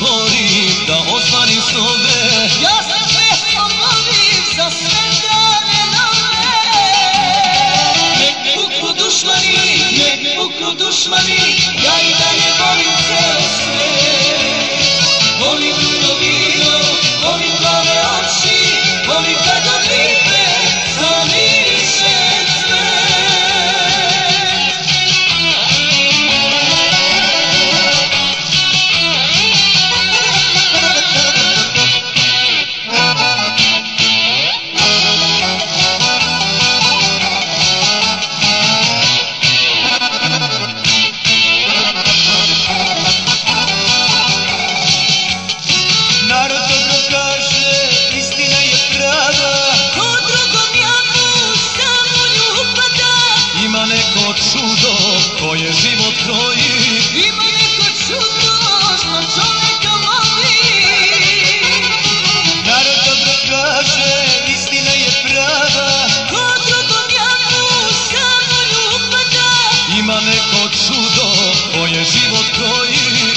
borim da ostvarim snove. Ja se često molim za sve dane nove. Nek puknu dušmani, ja i dalje volim ceo svet. Volim vino vino, volim plave oči, volim kada lipe zamiriše čudo koje život kroji. Ima neko čudo što čoveka voli. Narod dobro kaže, istina je prava. Ko drugom jamu samo nju upada. Ima neko čudo koje život kroji.